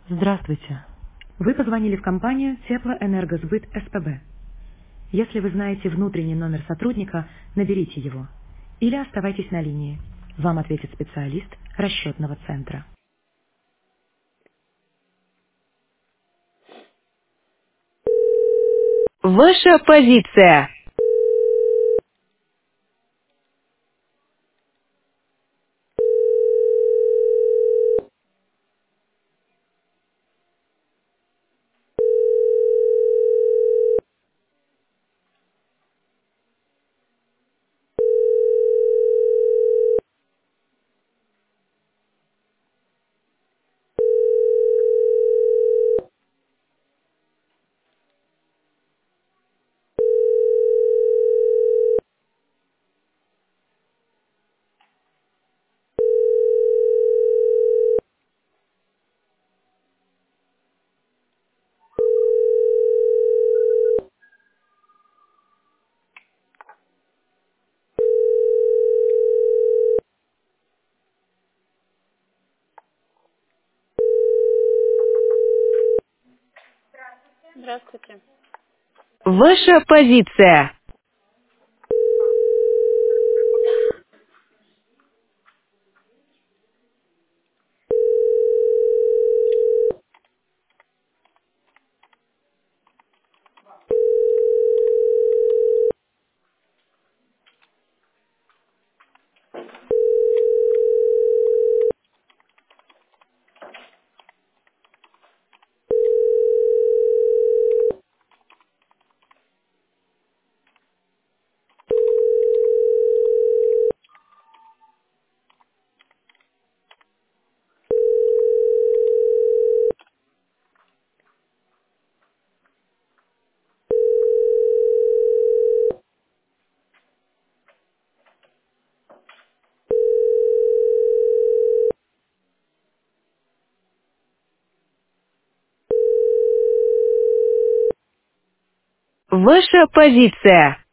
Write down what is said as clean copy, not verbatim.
Здравствуйте. Вы позвонили в компанию Теплоэнергосбыт СПБ. Если вы знаете внутренний номер сотрудника, наберите его. Или оставайтесь на линии. Вам ответит специалист расчетного центра. Ваша позиция. Здравствуйте. Ваша позиция. Ваша позиция.